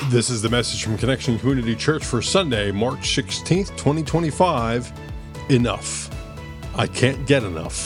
This is the message from Connection Community Church for Sunday, March 16th, 2025. Enough. I can't get enough.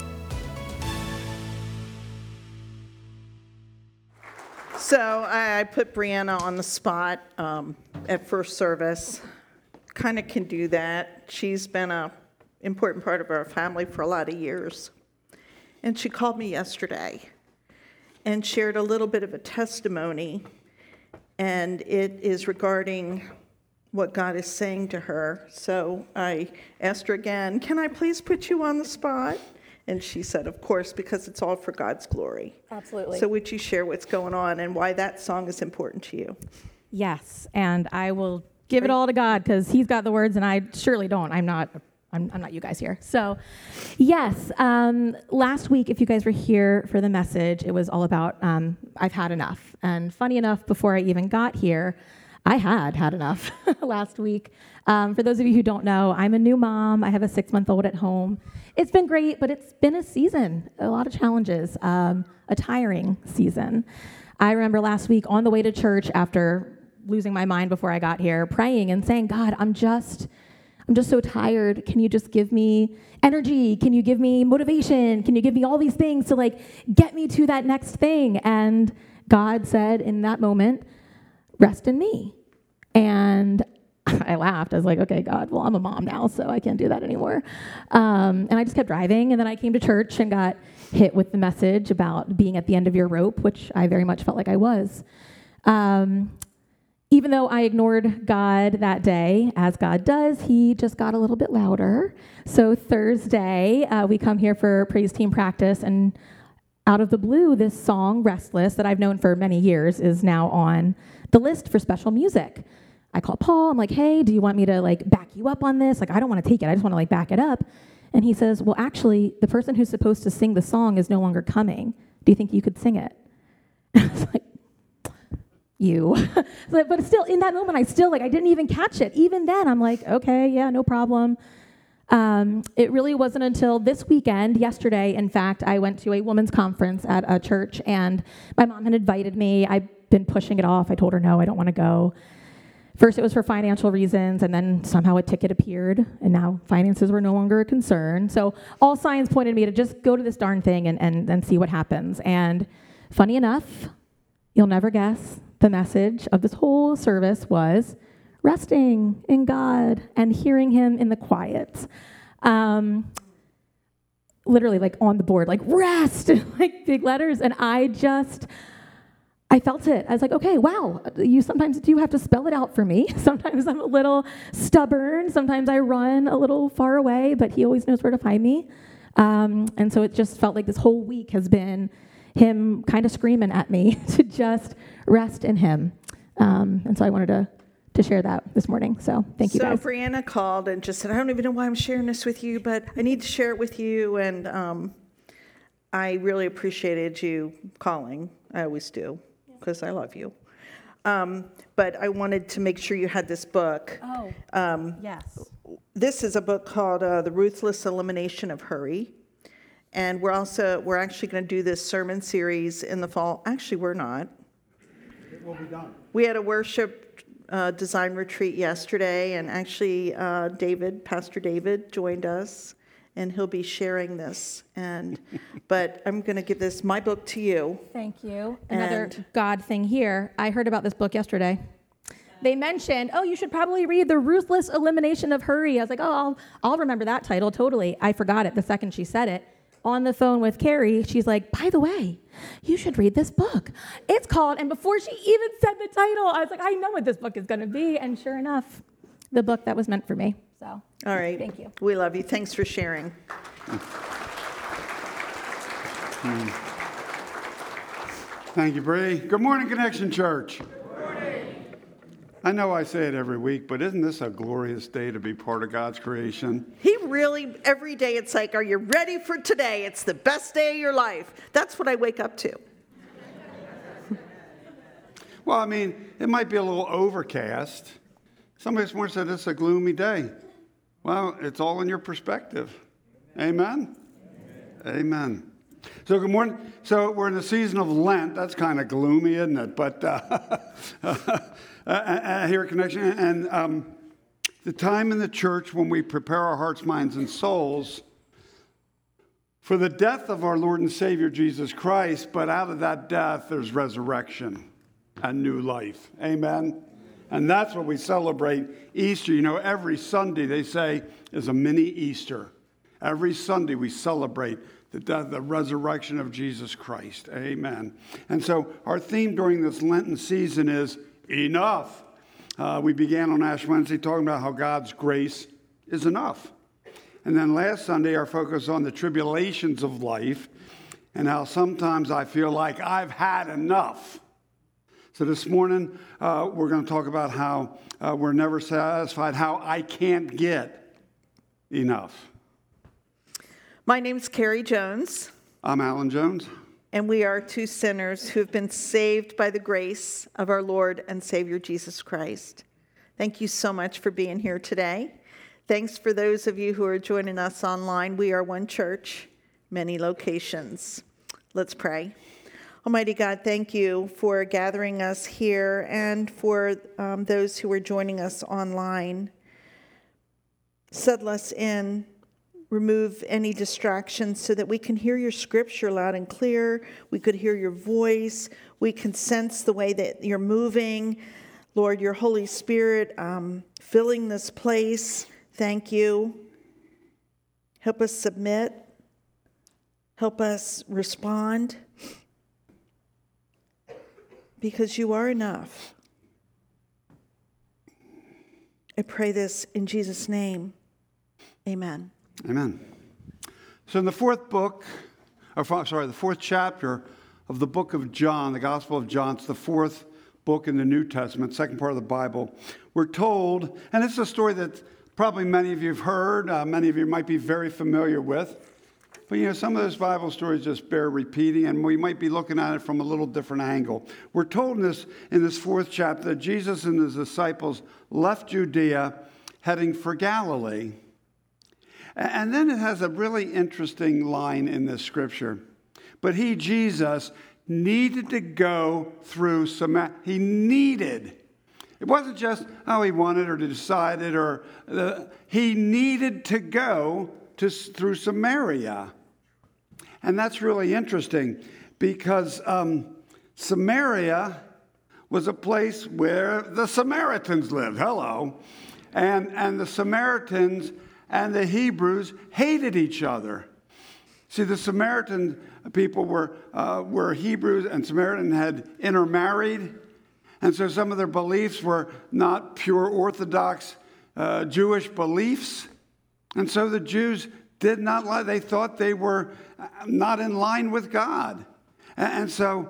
So I put Brianna on the spot at first service. Kind of can do that. She's been an important part of our family for a lot of years. And she called me yesterday and shared a little bit of a testimony. And it is regarding what God is saying to her. So I asked her again, can I please put you on the spot? And she said, of course, because it's all for God's glory. Absolutely. So would you share what's going on and why that song is important to you? Yes, and I will give it all to God because He's got the words, and I surely don't. I'm not you guys here. So, yes, last week, if you guys were here for the message, it was all about I've had enough. And funny enough, before I even got here, I had enough last week. For those of you who don't know, I'm a new mom. I have a 6-month-old at home. It's been great, but it's been a season, a lot of challenges, a tiring season. I remember last week on the way to church after losing my mind before I got here, praying and saying, God, I'm just so tired. Can you just give me energy? Can you give me motivation? Can you give me all these things to get me to that next thing? And God said in that moment, rest in me. And I laughed. I was like, okay, God, well, I'm a mom now, so I can't do that anymore. And I just kept driving. And then I came to church and got hit with the message about being at the end of your rope, which I very much felt like I was. Even though I ignored God that day, as God does, He just got a little bit louder. So Thursday, we come here for praise team practice, and out of the blue, this song, Restless, that I've known for many years, is now on the list for special music. I call Paul. I'm like, hey, do you want me to back you up on this? I don't want to take it. I just want to back it up. And he says, well, actually, the person who's supposed to sing the song is no longer coming. Do you think you could sing it? And I was like, you. But still, in that moment, I didn't even catch it. Even then, I'm like, okay, yeah, no problem. It really wasn't until this weekend, yesterday, in fact, I went to a women's conference at a church, and my mom had invited me. I've been pushing it off. I told her, no, I don't want to go. First, it was for financial reasons, and then somehow a ticket appeared, and now finances were no longer a concern. So all signs pointed me to just go to this darn thing and see what happens. And funny enough, you'll never guess, the message of this whole service was resting in God and hearing Him in the quiet. Literally, on the board, rest, big letters. And I felt it. I was like, okay, wow, you sometimes do have to spell it out for me. Sometimes I'm a little stubborn. Sometimes I run a little far away, but He always knows where to find me. And so it just felt like this whole week has been Him kind of screaming at me to just rest in Him. And so I wanted to share that this morning. So thank you guys. So Brianna called and just said, I don't even know why I'm sharing this with you, but I need to share it with you. And I really appreciated you calling. I always do, because I love you. But I wanted to make sure you had this book. Oh, yes. This is a book called The Ruthless Elimination of Hurry. And we're actually going to do this sermon series in the fall. Actually, we're not. It will be done. We had a worship design retreat yesterday, and actually Pastor David joined us, and he'll be sharing this. But I'm going to give my book to you. Thank you. Another God thing here. I heard about this book yesterday. They mentioned, you should probably read The Ruthless Elimination of Hurry. I was like, I'll remember that title, totally. I forgot it the second she said it. On the phone with Carrie, she's like, by the way, you should read this book. It's called, and before she even said the title, I was like, I know what this book is going to be. And sure enough, the book that was meant for me. So, all right. Thank you. We love you. Thanks for sharing. Thank you, Bree. Good morning, Connection Church. I know I say it every week, but isn't this a glorious day to be part of God's creation? He really, every day it's like, are you ready for today? It's the best day of your life. That's what I wake up to. Well, it might be a little overcast. Somebody this morning said it's a gloomy day. Well, it's all in your perspective. Amen? Amen. So good morning. So we're in the season of Lent. That's kind of gloomy, isn't it? But here at Connection, and the time in the church when we prepare our hearts, minds, and souls for the death of our Lord and Savior Jesus Christ, but out of that death, there's resurrection and new life. Amen? And that's what we celebrate Easter. You know, every Sunday, they say, is a mini Easter. Every Sunday, we celebrate the death, the resurrection of Jesus Christ. Amen. And so our theme during this Lenten season is enough. We began on Ash Wednesday talking about how God's grace is enough. And then last Sunday, our focus on the tribulations of life and how sometimes I feel like I've had enough. So this morning, we're going to talk about how we're never satisfied, how I can't get enough. My name's Carrie Jones. I'm Alan Jones. And we are two sinners who have been saved by the grace of our Lord and Savior Jesus Christ. Thank you so much for being here today. Thanks for those of you who are joining us online. We are one church, many locations. Let's pray. Almighty God, thank you for gathering us here and for those who are joining us online. Settle us in. Remove any distractions so that we can hear your scripture loud and clear. We could hear your voice. We can sense the way that you're moving. Lord, your Holy Spirit filling this place. Thank you. Help us submit. Help us respond. Because you are enough. I pray this in Jesus' name. Amen. Amen. So in the fourth chapter of the book of John, the Gospel of John, it's the fourth book in the New Testament, second part of the Bible, we're told, and it's a story that probably many of you have heard, many of you might be very familiar with, but you know, some of those Bible stories just bear repeating, and we might be looking at it from a little different angle. We're told in this fourth chapter that Jesus and his disciples left Judea heading for Galilee. And then it has a really interesting line in this scripture. But he, Jesus, needed to go through Samaria. He needed. It wasn't just, he wanted or decided, he needed to go through Samaria. And that's really interesting because Samaria was a place where the Samaritans lived. Hello. And the Samaritans and the Hebrews hated each other. See, the Samaritan people were Hebrews, and Samaritan had intermarried. And so some of their beliefs were not pure Orthodox Jewish beliefs. And so the Jews did not like, they thought they were not in line with God. And so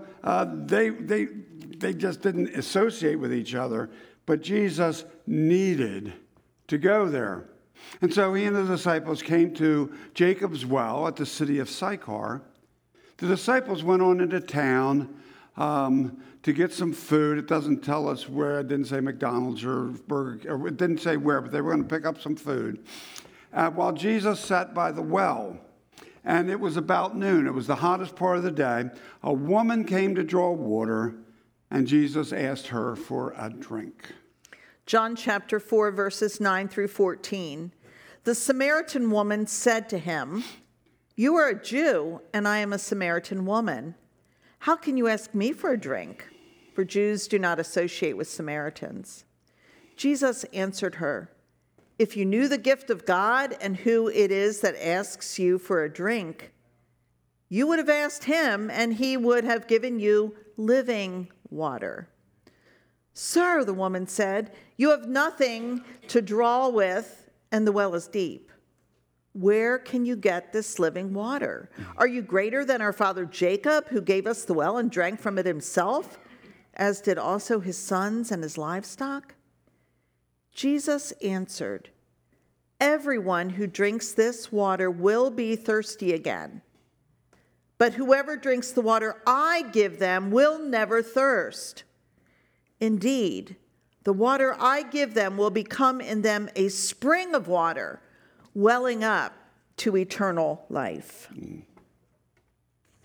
they just didn't associate with each other. But Jesus needed to go there. And so he and the disciples came to Jacob's well at the city of Sychar. The disciples went on into town to get some food. It doesn't tell us where. It didn't say McDonald's or Burger, or it didn't say where, but they were going to pick up some food. While Jesus sat by the well, and it was about noon. It was the hottest part of the day. A woman came to draw water, and Jesus asked her for a drink. John chapter 4, verses 9 through 14. The Samaritan woman said to him, "You are a Jew, and I am a Samaritan woman. How can you ask me for a drink?" For Jews do not associate with Samaritans. Jesus answered her, "If you knew the gift of God and who it is that asks you for a drink, you would have asked him, and he would have given you living water." "Sir," the woman said, "you have nothing to draw with, and the well is deep. Where can you get this living water? Are you greater than our father Jacob, who gave us the well and drank from it himself, as did also his sons and his livestock?" Jesus answered, "Everyone who drinks this water will be thirsty again. But whoever drinks the water I give them will never thirst. Indeed, the water I give them will become in them a spring of water, welling up to eternal life."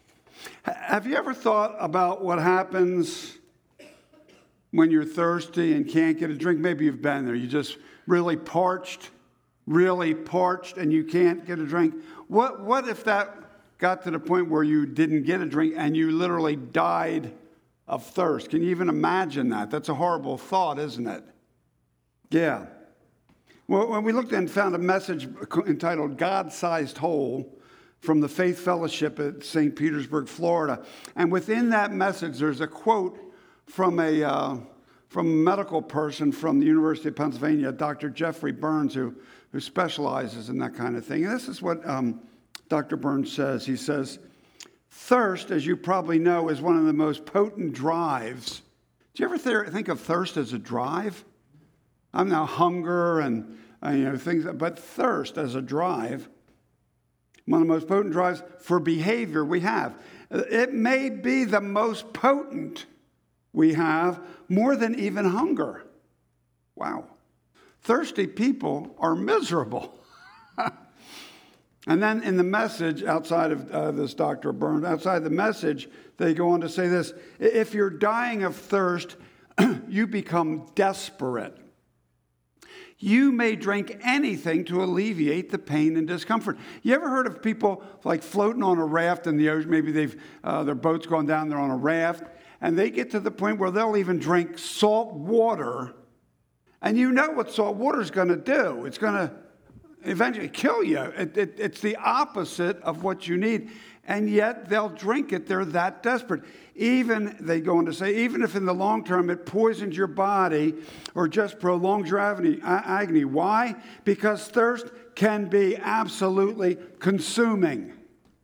Have you ever thought about what happens when you're thirsty and can't get a drink? Maybe you've been there. You just really parched, and you can't get a drink. What if that got to the point where you didn't get a drink and you literally died of thirst? Can you even imagine that? That's a horrible thought, isn't it? Yeah. Well, when we looked and found a message entitled God-Sized Hole from the Faith Fellowship at St. Petersburg, Florida. And within that message, there's a quote from a medical person from the University of Pennsylvania, Dr. Jeffrey Burns, who specializes in that kind of thing. And this is what Dr. Burns says. He says, thirst, as you probably know, is one of the most potent drives. Do you ever think of thirst as a drive? I'm now hunger and things, but thirst as a drive, one of the most potent drives for behavior we have. It may be the most potent we have, more than even hunger. Wow. Thirsty people are miserable. And then in the message, outside of this Dr. Burns, outside the message, they go on to say this: if you're dying of thirst, you become desperate. You may drink anything to alleviate the pain and discomfort. You ever heard of people like floating on a raft in the ocean? Maybe their boat's gone down, they're on a raft, and they get to the point where they'll even drink salt water. And you know what salt water is going to do. It's going to eventually kill you. It's the opposite of what you need. And yet they'll drink it. They're that desperate. Even, they go on to say, even if in the long term it poisons your body or just prolongs your agony. Why? Because thirst can be absolutely consuming.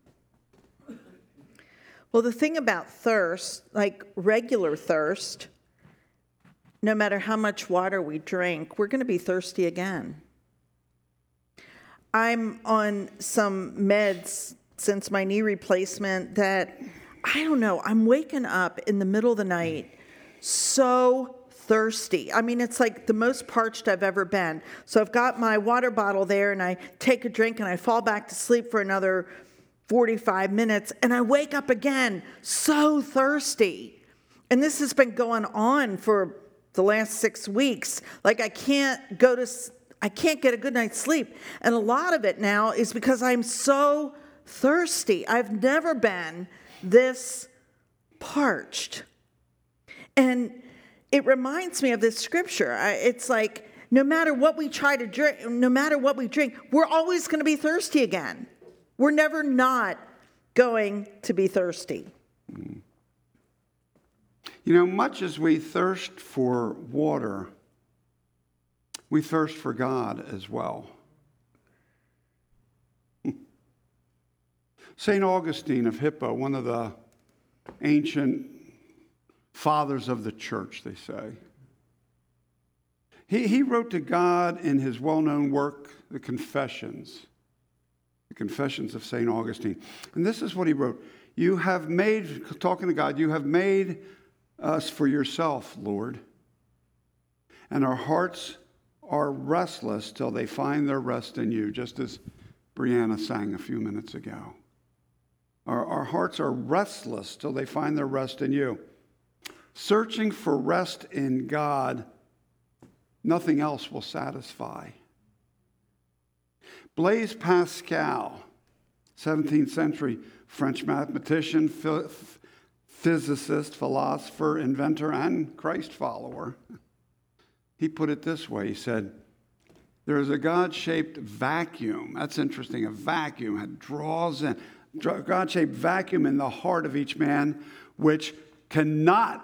Well, the thing about thirst, like regular thirst, no matter how much water we drink, we're going to be thirsty again. I'm on some meds since my knee replacement that, I don't know, I'm waking up in the middle of the night so thirsty. I mean, it's like the most parched I've ever been. So I've got my water bottle there and I take a drink and I fall back to sleep for another 45 minutes and I wake up again so thirsty. And this has been going on for the last 6 weeks. Like I can't get a good night's sleep. And a lot of it now is because I'm so thirsty. I've never been this parched. And it reminds me of this scripture. It's like, no matter what we try to drink, no matter what we drink, we're always going to be thirsty again. We're never not going to be thirsty. You know, much as we thirst for water, we thirst for God as well. St. Augustine of Hippo, one of the ancient fathers of the church, they say. He wrote to God in his well-known work, the Confessions of St. Augustine. And this is what he wrote. You have made, talking to God, you have made us for yourself, Lord. And our hearts are restless till they find their rest in you, just as Brianna sang a few minutes ago. Our hearts are restless till they find their rest in you. Searching for rest in God, nothing else will satisfy. Blaise Pascal, 17th century French mathematician, physicist, philosopher, inventor, and Christ follower, he put it this way. He said, there is a God-shaped vacuum. That's interesting. A vacuum that draws in. God-shaped vacuum in the heart of each man, which cannot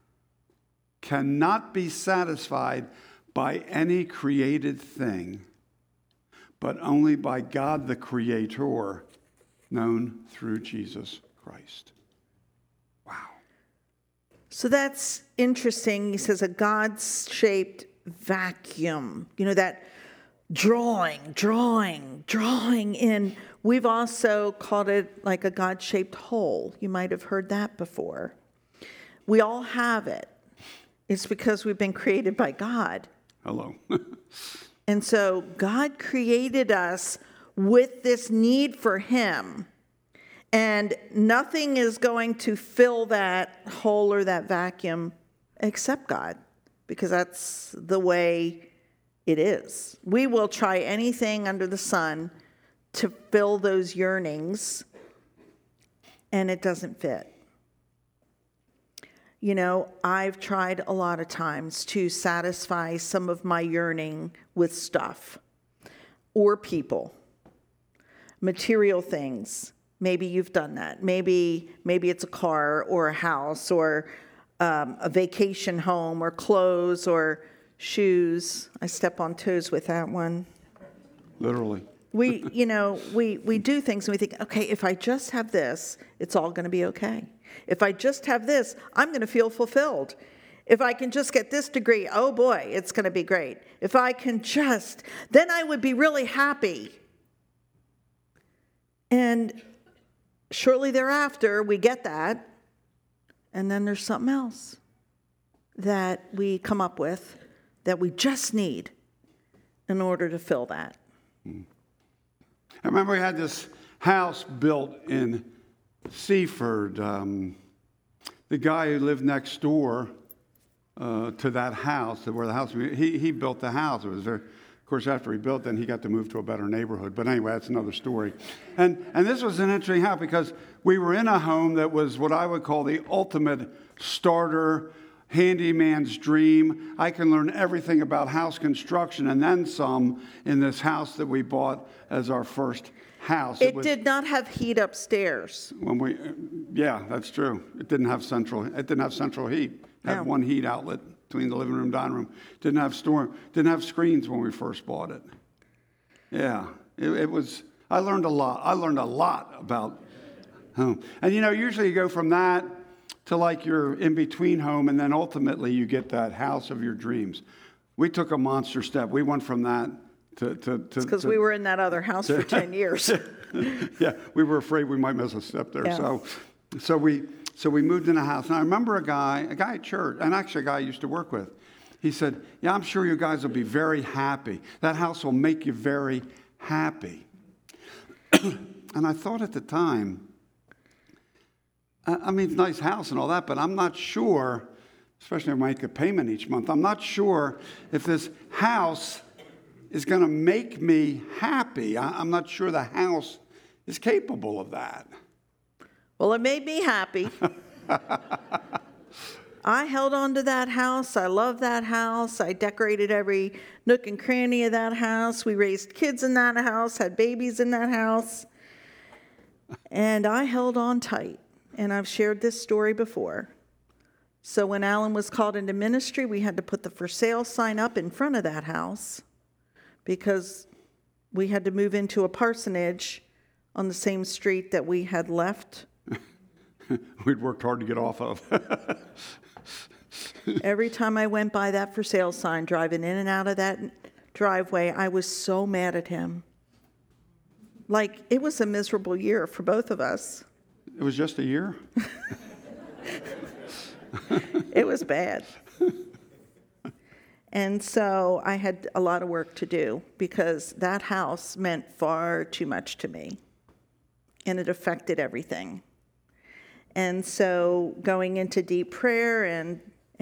be satisfied by any created thing, but only by God the Creator, known through Jesus Christ. Wow. So that's interesting. He says a God-shaped vacuum. You know, that drawing in. We've also called it like a God-shaped hole. You might have heard that before. We all have it. It's because we've been created by God. Hello. And so God created us with this need for Him. And nothing is going to fill that hole or that vacuum except God, because that's the way it is. We will try anything under the sun to fill those yearnings, and it doesn't fit. You know, I've tried a lot of times to satisfy some of my yearning with stuff or people, material things. Maybe you've done that. Maybe it's a car or a house or a vacation home or clothes or shoes. I step on toes with that one. Literally. We do things and we think, okay, if I just have this, it's all going to be okay. If I just have this, I'm going to feel fulfilled. If I can just get this degree, oh boy, it's going to be great. If I can just, then I would be really happy. And shortly thereafter, we get that, and then there's something else that we come up with that we just need in order to fill that. I remember we had this house built in Seaford. The guy who lived next door to that house, where the house, he built the house. It was very, of course, after he built, then he got to move to a better neighborhood. But anyway, that's another story. And this was an interesting house because we were in a home that was what I would call the ultimate starter, handyman's dream. I can learn everything about house construction and then some in this house that we bought as our first house. It did not have heat upstairs. Yeah, that's true. It didn't have central heat. It had one heat outlet between the living room and dining room. Didn't have screens when we first bought it. Yeah, it was. I learned a lot. I learned a lot about home. And usually you go from that to like your in-between home, and then ultimately you get that house of your dreams. We took a monster step. We went from that to because we were in that other house for 10 years. Yeah, we were afraid we might miss a step there. Yeah. So we moved in a house. And I remember a guy at church, and actually a guy I used to work with. He said, "Yeah, I'm sure you guys will be very happy. That house will make you very happy." And I thought at the time, I mean, it's a nice house and all that, but I'm not sure, especially if I make a payment each month, I'm not sure if this house is going to make me happy. I'm not sure the house is capable of that. Well, it made me happy. I held on to that house. I love that house. I decorated every nook and cranny of that house. We raised kids in that house, had babies in that house. And I held on tight. And I've shared this story before. So when Alan was called into ministry, we had to put the for sale sign up in front of that house because we had to move into a parsonage on the same street that we had left. We'd worked hard to get off of. Every time I went by that for sale sign, driving in and out of that driveway, I was so mad at him. Like, it was a miserable year for both of us. It was just a year? It was bad. And so I had a lot of work to do because that house meant far too much to me. And it affected everything. And so going into deep prayer and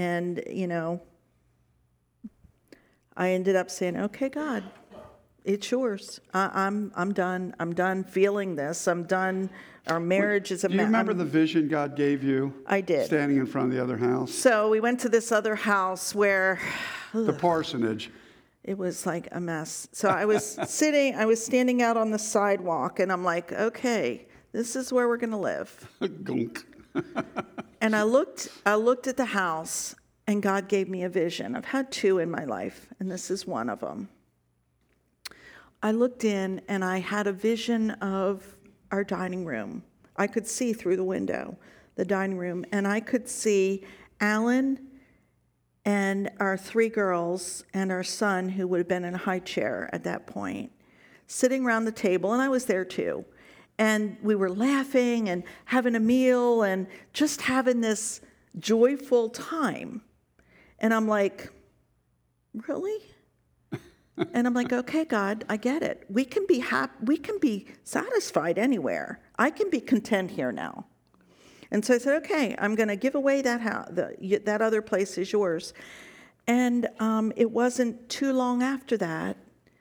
I ended up saying, "Okay, God, it's yours. I'm done. I'm done feeling this. I'm done. Our marriage is a mess." Do you remember the vision God gave you? I did. Standing in front of the other house? So we went to this other house where... The parsonage. It was like a mess. So I was standing out on the sidewalk, and I'm like, okay, this is where we're going to live. Gunk. And I looked at the house, and God gave me a vision. I've had two in my life, and this is one of them. I looked in, and I had a vision of our dining room. I could see through the window, the dining room, and I could see Alan and our three girls and our son, who would have been in a high chair at that point, sitting around the table, and I was there too. And we were laughing and having a meal and just having this joyful time. And I'm like, really? And I'm like, okay, God, I get it. We can be happy. We can be satisfied anywhere. I can be content here now. And so I said, okay, I'm going to give away that house. That other place is yours. And it wasn't too long after that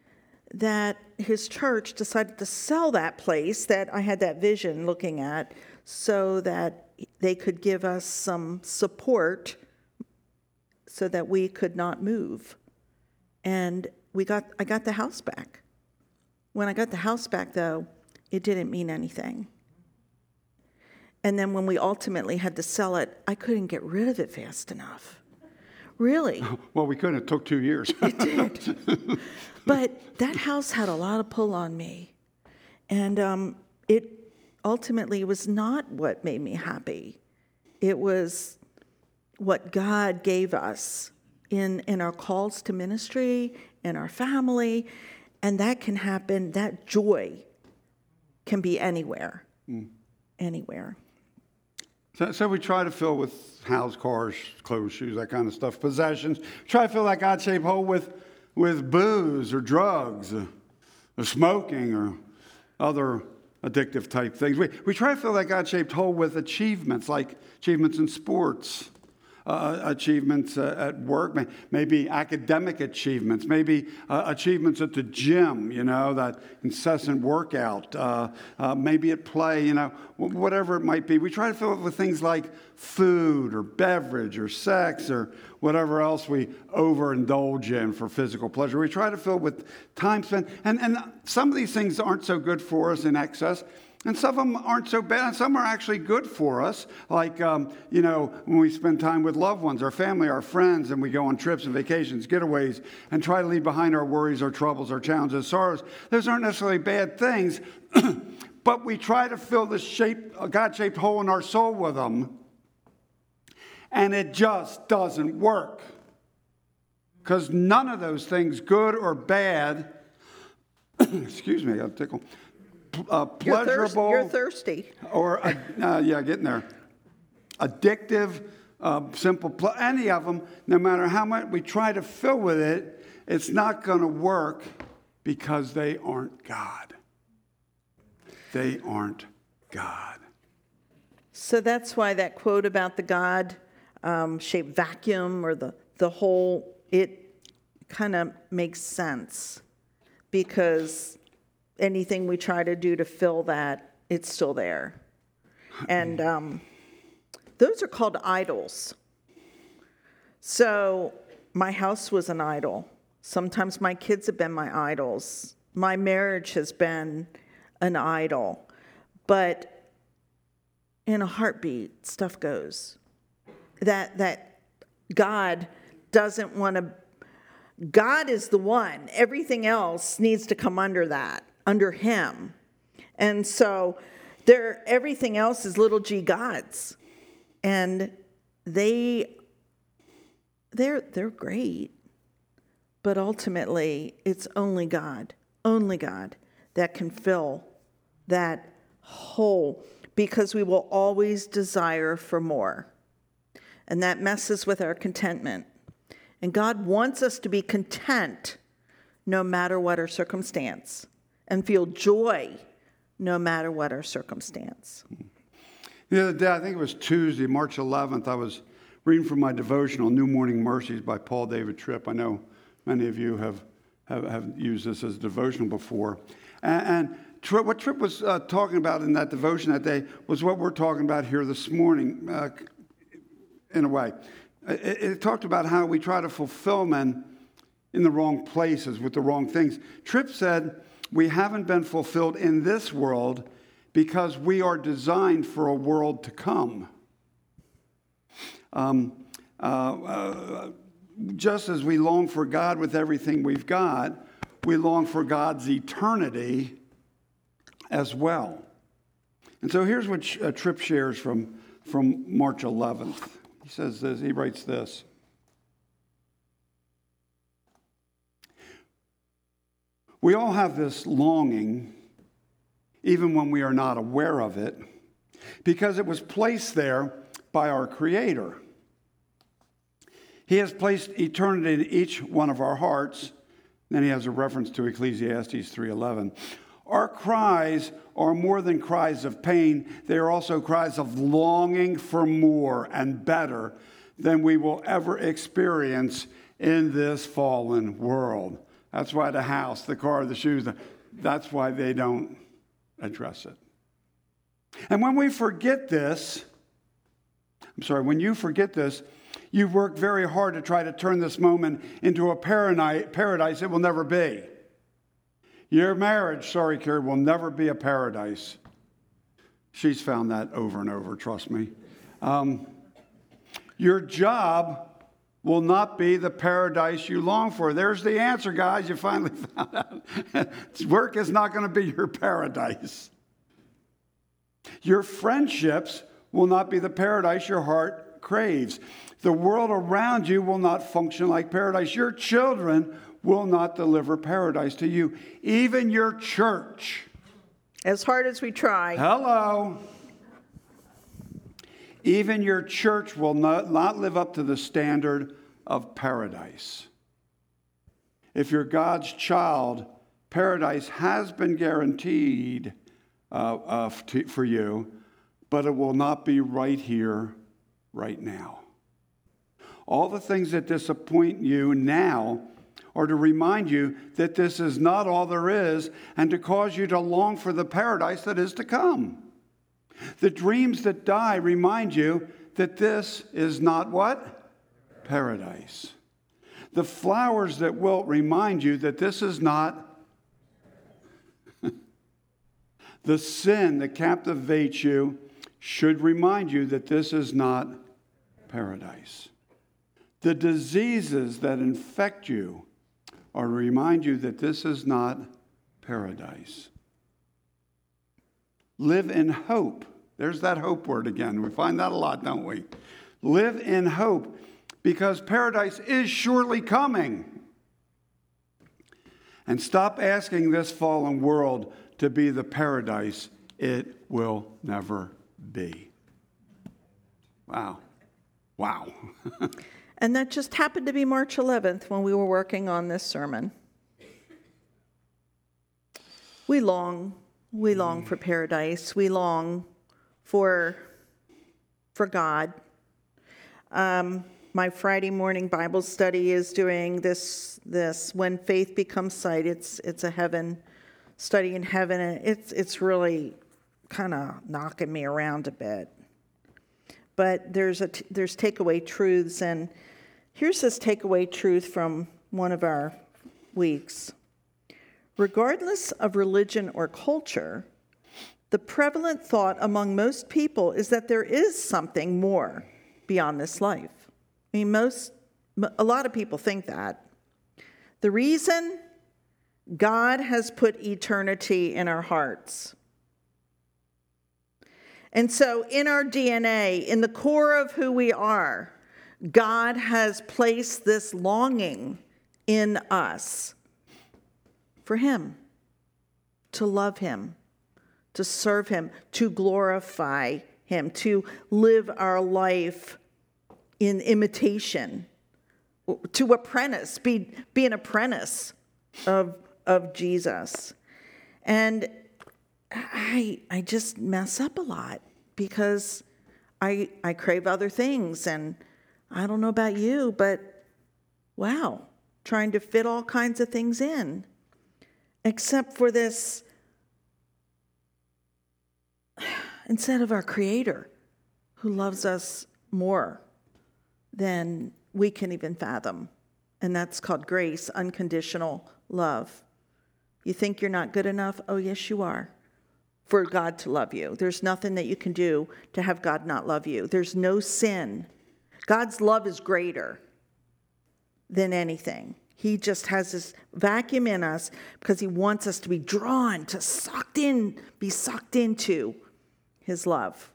his church decided to sell that place that I had that vision looking at, so that they could give us some support so that we could not move. And I got the house back. When I got the house back, though, it didn't mean anything. And then when we ultimately had to sell it, I couldn't get rid of it fast enough. Really. Well, we couldn't. It took 2 years. It did. But that house had a lot of pull on me. And it ultimately was not what made me happy. It was what God gave us in our calls to ministry, in our family. And that can happen, that joy can be anywhere. Anywhere. So we try to fill with house, cars, clothes, shoes, that kind of stuff, possessions. Try to fill that God-shaped hole with booze or drugs or smoking or other addictive type things. We try to fill that God-shaped hole with achievements, like achievements in sports, achievements at work, maybe academic achievements, maybe achievements at the gym, that incessant workout, maybe at play, whatever it might be. We try to fill it with things like food or beverage or sex or whatever else we overindulge in for physical pleasure. We try to fill it with time spent. And some of these things aren't so good for us in excess. And some of them aren't so bad, and some are actually good for us, like, when we spend time with loved ones, our family, our friends, and we go on trips and vacations, getaways, and try to leave behind our worries, our troubles, our challenges, sorrows. Those aren't necessarily bad things, but we try to fill this God-shaped hole in our soul with them, and it just doesn't work. Because none of those things, good or bad, excuse me, I got a tickle, pleasurable. You're thirsty. Or, getting there. Addictive, simple, any of them, no matter how much we try to fill with it, it's not going to work because they aren't God. They aren't God. So that's why that quote about the God-shaped vacuum or the hole, it kind of makes sense, because anything we try to do to fill that, it's still there. And those are called idols. So my house was an idol. Sometimes my kids have been my idols. My marriage has been an idol. But in a heartbeat, stuff goes. That God doesn't want to. God is the one. Everything else needs to come under that, under him. And so everything else is little g gods. And they're great. But ultimately, it's only God that can fill that hole, because we will always desire for more. And that messes with our contentment. And God wants us to be content no matter what our circumstance, and feel joy no matter what our circumstance. The other day, I think it was Tuesday, March 11th, I was reading from my devotional, New Morning Mercies by Paul David Tripp. I know many of you have used this as a devotional before. And what Tripp was talking about in that devotion that day was what we're talking about here this morning, in a way. It talked about how we try to fulfillment in the wrong places with the wrong things. Tripp said, we haven't been fulfilled in this world because we are designed for a world to come. Just as we long for God with everything we've got, we long for God's eternity as well. And so here's what Tripp shares from March 11th. He says this, he writes this. We all have this longing, even when we are not aware of it, because it was placed there by our Creator. He has placed eternity in each one of our hearts, Then he has a reference to Ecclesiastes 3:11. Our cries are more than cries of pain. They are also cries of longing for more and better than we will ever experience in this fallen world. That's why the house, the car, the shoes, that's why they don't address it. And when we forget this, when you forget this, you've worked very hard to try to turn this moment into a paradise it will never be. Your marriage, Carrie, will never be a paradise. She's found that over and over, trust me. Your job will not be the paradise you long for. There's the answer, guys. You finally found out. Work is not going to be your paradise. Your friendships will not be the paradise your heart craves. The world around you will not function like paradise. Your children will not deliver paradise to you. Even your church. As hard as we try. Hello. Even your church will not live up to the standard of paradise. If you're God's child, paradise has been guaranteed for you, but it will not be right here, right now. All the things that disappoint you now are to remind you that this is not all there is and to cause you to long for the paradise that is to come. The dreams that die remind you that this is not what? Paradise. The flowers that wilt remind you that this is not. The sin that captivates you should remind you that this is not paradise. The diseases that infect you are to remind you that this is not paradise. Live in hope. There's that hope word again. We find that a lot, don't we? Live in hope, because paradise is surely coming. And stop asking this fallen world to be the paradise it will never be. Wow. Wow. And that just happened to be March 11th when we were working on this sermon. We long for paradise. We long for God. My Friday morning Bible study is doing this When Faith Becomes Sight. It's a heaven study in heaven, and it's really kind of knocking me around a bit. But there's takeaway truths, and here's this takeaway truth from one of our weeks. Regardless of religion or culture, the prevalent thought among most people is that there is something more beyond this life. I mean, a lot of people think that. The reason? God has put eternity in our hearts. And so in our DNA, in the core of who we are, God has placed this longing in us for Him, to love Him, to serve Him, to glorify Him, to live our life in imitation, to be an apprentice of Jesus. And I just mess up a lot because I crave other things, and I don't know about you, but wow, trying to fit all kinds of things in, except for this, instead of our Creator, who loves us more than we can even fathom. And that's called grace, unconditional love. You think you're not good enough? Oh, yes, you are. For God to love you. There's nothing that you can do to have God not love you. There's no sin. God's love is greater than anything. He just has this vacuum in us because He wants us to be drawn, to be sucked into His love.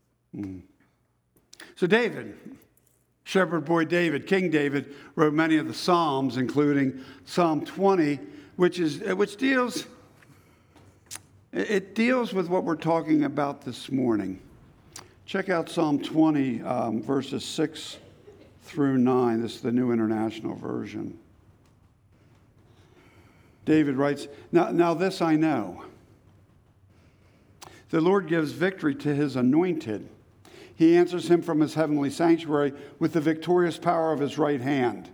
So David, shepherd boy David, King David, wrote many of the Psalms, including Psalm 20, which deals with what we're talking about this morning. Check out Psalm 20, verses 6 through 9. This is the New International Version. David writes, now this I know. The Lord gives victory to his anointed. He answers him from his heavenly sanctuary with the victorious power of his right hand.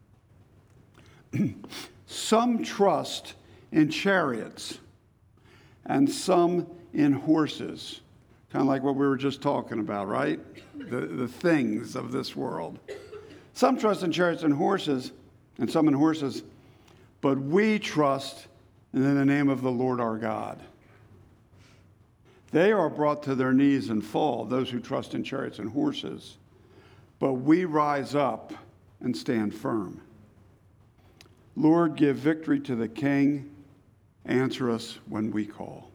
Some trust in chariots and some in horses. Kind of like what we were just talking about, right? The things of this world. Some trust in chariots and horses, and some in horses, but we trust in the name of the Lord our God. They are brought to their knees and fall, those who trust in chariots and horses, but we rise up and stand firm. Lord, give victory to the King. Answer us when we call.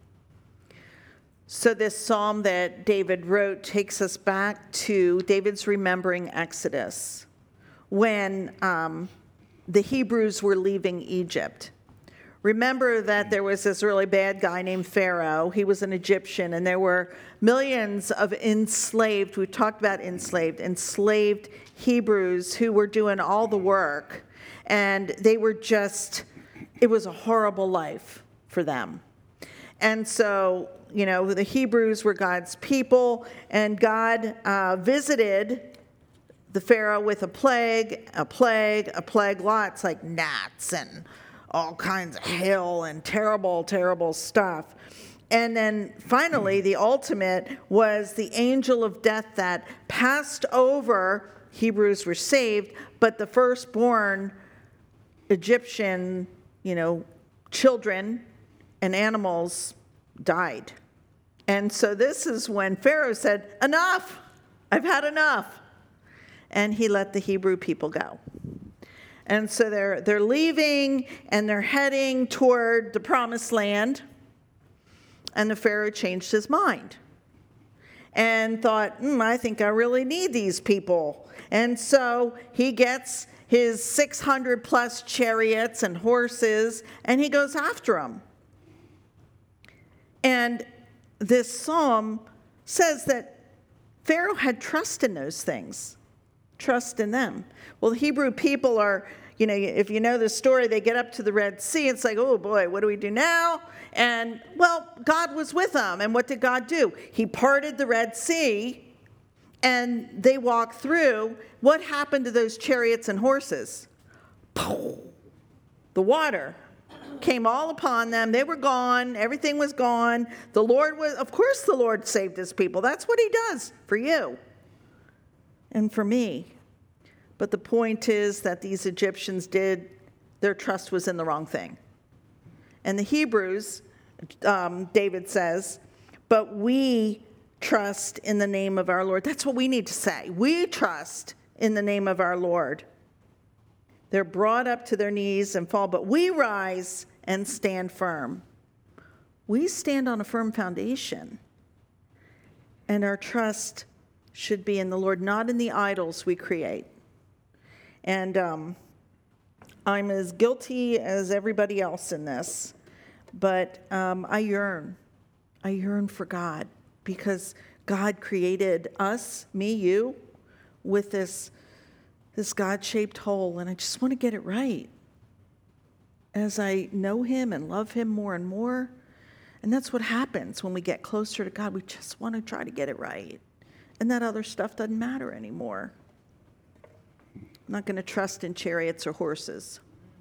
So this psalm that David wrote takes us back to David's remembering Exodus, when the Hebrews were leaving Egypt. Remember that there was this really bad guy named Pharaoh. He was an Egyptian, and there were millions of enslaved, we talked about enslaved Hebrews who were doing all the work, and they were just, it was a horrible life for them. And so, the Hebrews were God's people, and God visited the Pharaoh with a plague, lots like gnats and all kinds of hail and terrible, terrible stuff. And then finally, the ultimate was the angel of death that passed over. Hebrews were saved, but the firstborn Egyptian, children and animals died. And so this is when Pharaoh said, enough, I've had enough. And he let the Hebrew people go. And so they're leaving and they're heading toward the promised land. And the Pharaoh changed his mind and thought, I think I really need these people. And so he gets his 600 plus chariots and horses and he goes after them. And this psalm says that Pharaoh had trust in those things, trust in them. Well, the Hebrew people are, if you know the story, they get up to the Red Sea. It's like, oh boy, what do we do now? And well, God was with them. And what did God do? He parted the Red Sea and they walked through. What happened to those chariots and horses? The water came all upon them. They were gone. Everything was gone. Of course the Lord saved his people. That's what he does for you and for me. But the point is that these Egyptians their trust was in the wrong thing. And the Hebrews, David says, but we trust in the name of our Lord. That's what we need to say. We trust in the name of our Lord. They're brought up to their knees and fall, but we rise and stand firm. We stand on a firm foundation. And our trust should be in the Lord, not in the idols we create. And I'm as guilty as everybody else in this, but I yearn for God, because God created us, me, you, with this God-shaped hole, and I just want to get it right as I know him and love him more and more. And that's what happens when we get closer to God. We just want to try to get it right, and that other stuff doesn't matter anymore. I'm not going to trust in chariots or horses.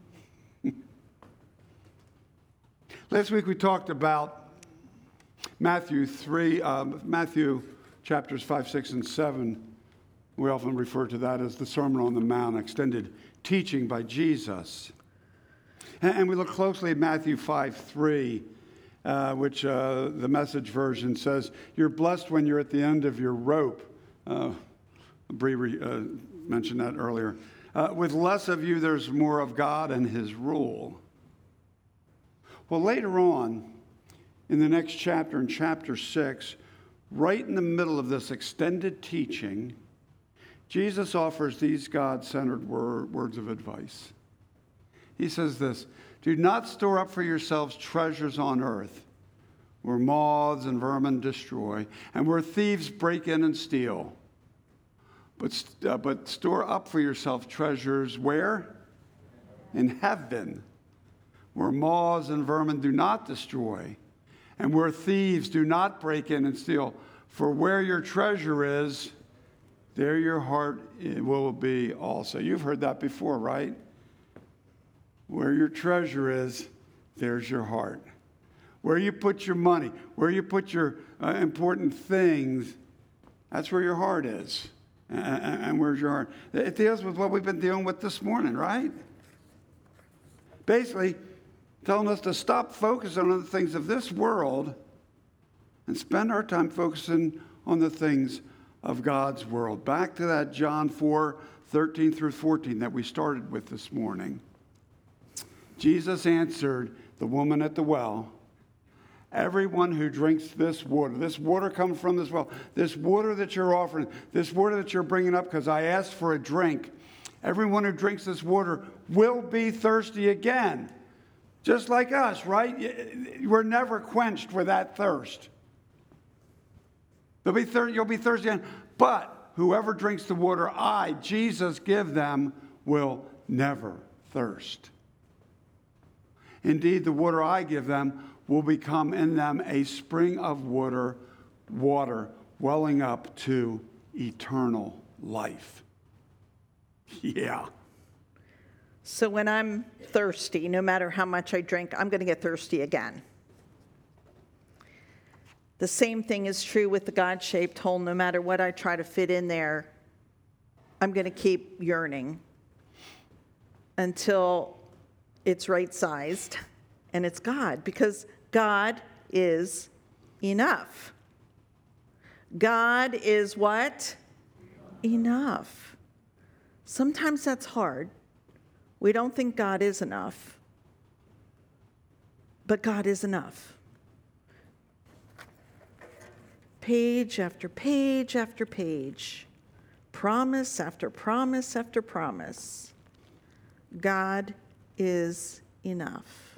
Last week we talked about Matthew chapters 5, 6, and 7. We often refer to that as the Sermon on the Mount, extended teaching by Jesus. And we look closely at Matthew 5:3, which the Message version says, you're blessed when you're at the end of your rope. Bree mentioned that earlier. With less of you, there's more of God and his rule. Well, later on, in the next chapter, in chapter 6, right in the middle of this extended teaching, Jesus offers these God-centered words of advice. He says this, do not store up for yourselves treasures on earth, where moths and vermin destroy, and where thieves break in and steal. But store up for yourself treasures where? In heaven, where moths and vermin do not destroy, and where thieves do not break in and steal. For where your treasure is, there your heart will be also. You've heard that before, right? Where your treasure is, there's your heart. Where you put your money, where you put your important things, that's where your heart is. And where's your heart? It deals with what we've been dealing with this morning, right? Basically, telling us to stop focusing on the things of this world and spend our time focusing on the things of God's world. Back to that John 4:13 through 14 that we started with this morning. Jesus answered the woman at the well, everyone who drinks this water comes from this well, this water that you're offering, this water that you're bringing up because I asked for a drink, everyone who drinks this water will be thirsty again. Just like us, right? We're never quenched with that thirst. You'll be thirsty again. But whoever drinks the water I, Jesus, give them will never thirst. Indeed, the water I give them will become in them a spring of water welling up to eternal life. Yeah. So when I'm thirsty, no matter how much I drink, I'm going to get thirsty again. The same thing is true with the God-shaped hole. No matter what I try to fit in there, I'm going to keep yearning until it's right-sized and it's God, because God is enough. God is what? Enough. Sometimes that's hard. We don't think God is enough, but God is enough. Page after page after page, promise after promise after promise, God is enough.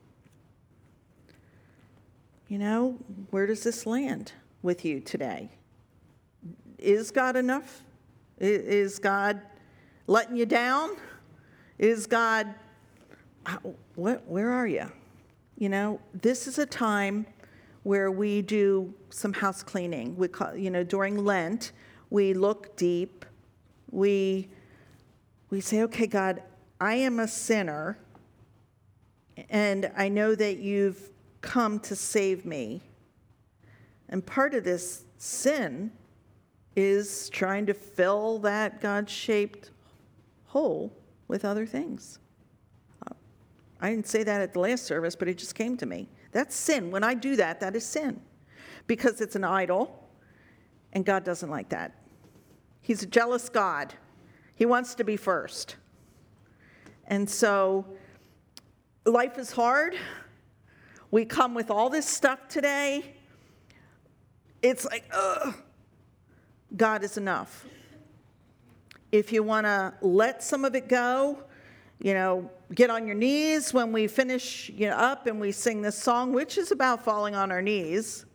You know, where does this land with you today? Is God enough? Is God letting you down? Is God, where are you? You know, this is a time where we do some house cleaning. We call, during Lent, we look deep. We say, okay, God, I am a sinner, and I know that you've come to save me. And part of this sin is trying to fill that God-shaped hole with other things. I didn't say that at the last service, but it just came to me. That's sin. When I do that, that is sin, because it's an idol, and God doesn't like that. He's a jealous God. He wants to be first. And so life is hard. We come with all this stuff today. It's like, ugh. God is enough. If you want to let some of it go, get on your knees when we finish up and we sing this song, which is about falling on our knees.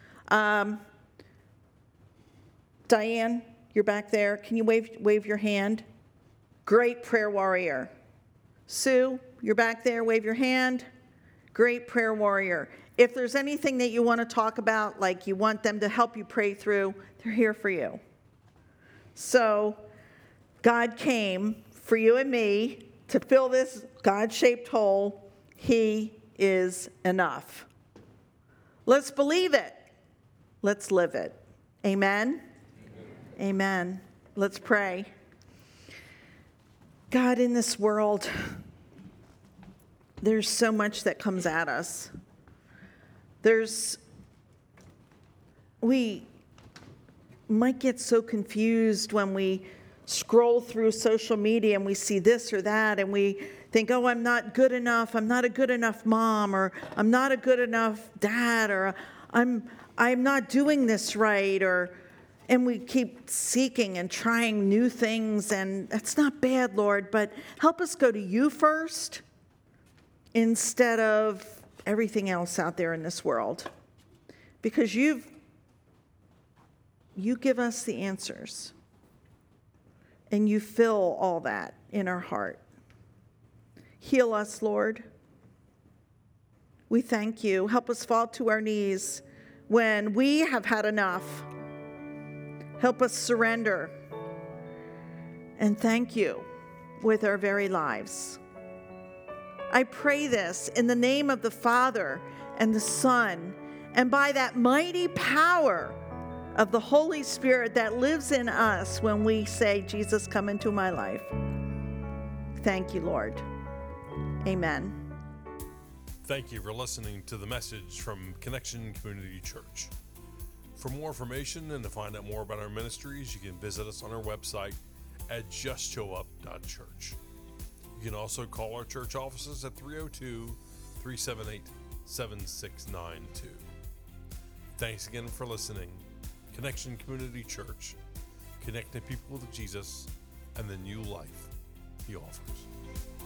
Diane, you're back there. Can you wave your hand? Great prayer warrior. Sue, you're back there. Wave your hand. Great prayer warrior. If there's anything that you want to talk about, like you want them to help you pray through, they're here for you. So God came for you and me to fill this God-shaped hole. He is enough. Let's believe it. Let's live it. Amen? Amen. Let's pray. God, in this world, there's so much that comes at us. We might get so confused when we scroll through social media and we see this or that and we think, oh, I'm not good enough. I'm not a good enough mom, or I'm not a good enough dad, or I'm not doing this right, and we keep seeking and trying new things, and that's not bad, Lord, but help us go to you first instead of everything else out there in this world, because you give us the answers, and you fill all that in our heart. Heal us, Lord. We thank you. Help us fall to our knees when we have had enough. Help us surrender and thank you with our very lives. I pray this in the name of the Father and the Son, and by that mighty power of the Holy Spirit that lives in us when we say, Jesus, come into my life. Thank you, Lord. Amen. Thank you for listening to the message from Connection Community Church. For more information and to find out more about our ministries, you can visit us on our website at justshowup.church. You can also call our church offices at 302-378-7692. Thanks again for listening. Connection Community Church, connecting people with Jesus and the new life He offers.